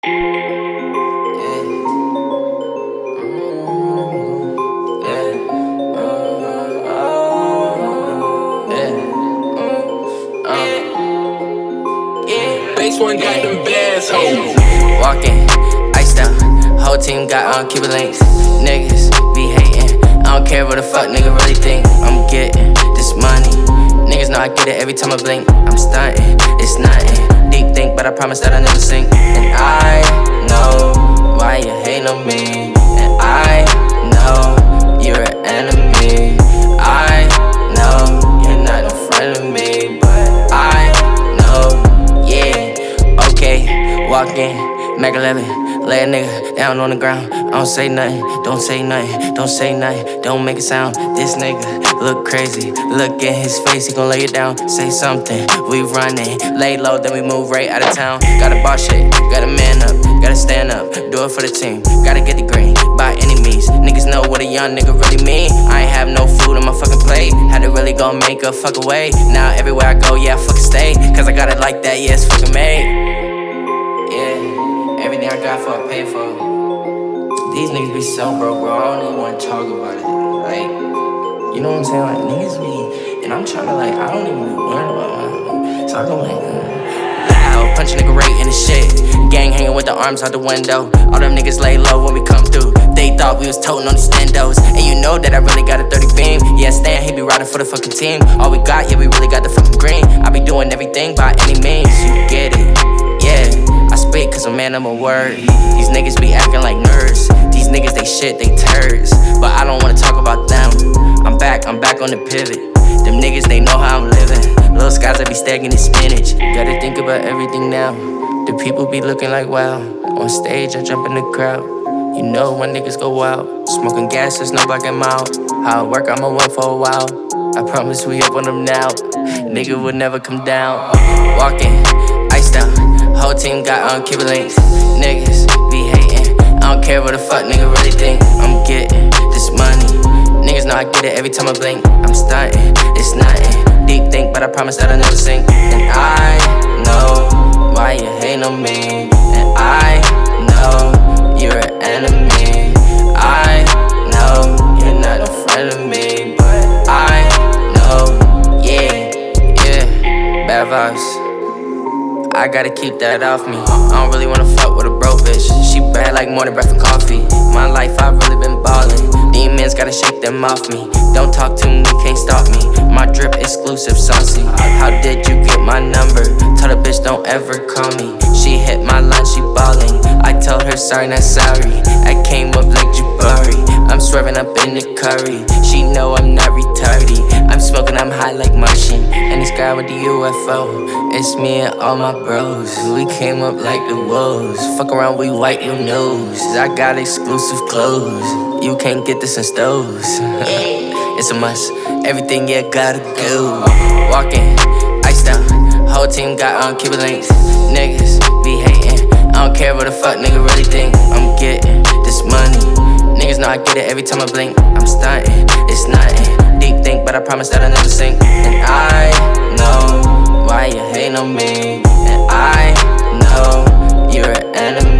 One got them bass hoes. Walking, iced out. Whole team got on Cuban links. Niggas be hating. I don't care what the fuck nigga really think. I'm getting this money. Niggas know I get it every time I blink. I'm stunting, it's nothing. Deep think, but I promise that I never sink. And I know why you hating on me. And I know you're an enemy. I know you're not a friend of me, but I know, yeah. Okay, walk in, Mac 11, lay a nigga down on the ground. I don't say nothing, don't say nothing, don't say nothing, don't make a sound. This nigga look crazy, look at his face, he gon' lay it down. Say something, we running, lay low, then we move right out of town. Gotta boss shit, gotta man up, gotta stand up, do it for the team. Gotta get the green, by any means. Niggas know what a young nigga really mean. I ain't have no food on my fucking plate, had to really go make a fuck away. Now everywhere I go, yeah, I fucking stay, cause I got it like that, yeah, it's fucking made. Yeah, everything I got for I pay for. These niggas be so broke, bro, I don't even wanna talk about it. Like, you know what I'm saying? Like, niggas be, and I'm tryna like, I don't even be worried about it. So I go like, loud, punch a nigga right in the shit. Gang hanging with the arms out the window. All them niggas lay low when we come through. They thought we was toting on these stendos. And you know that I really got a 30 beam. Yeah, Stan, he be riding for the fucking team. All we got, yeah, we really got the fucking green. I be doing everything by any means, you get it. Yeah, I speak cause I'm man of my word. These niggas be acting like nerds. These niggas, they shit, they turds. But I don't wanna talk about them. I'm back on the pivot. Them niggas, they know how I'm living. Little skies, I be stacking in spinach. Gotta think about everything now. The people be looking like wow. On stage, I jump in the crowd. You know when niggas go out. Smoking gas, there's no blocking them out. How I work, I'ma win for a while. I promise we up on them now. Nigga would never come down. Walking, iced out. Whole team got on Cuban links. Niggas be hating. I don't care what the fuck nigga really think. I'm getting this money. Niggas know I get it every time I blink. I'm stunting, it's nothing. Deep think, but I promise that I never sink. And I know why you hating on me. And I know you're an enemy. I know you're not a friend of me, but I know, yeah, bad vibes. I gotta keep that off me. I don't really wanna fuck with a bro bitch. She bad like morning breath and coffee. My life, I've really been ballin'. Demons gotta shake them off me. Don't talk to me, can't stop me. My drip exclusive saucy. How did you get my number? Tell the bitch don't ever call me. She hit my line, she ballin'. I told her sorry, not sorry. I came up like Jabari. I'm swerving up in the curry. She know I'm not retarded. I'm smoking, I'm high like Martian. And this guy with the UFO. It's me and all my bros. We came up like the wolves. Fuck around, we white your nose. I got exclusive clothes. You can't get this in stores. It's a must. Everything, yeah, gotta go. Walking, iced out. Whole team got on Cuban links. Niggas be hating. I don't care what the fuck nigga really think. I'm getting this money. Niggas know I get it every time I blink. I'm stunting, it's nothing. Deep think, but I promise that I never sink. And I know why you hating on me. And I know you're an enemy.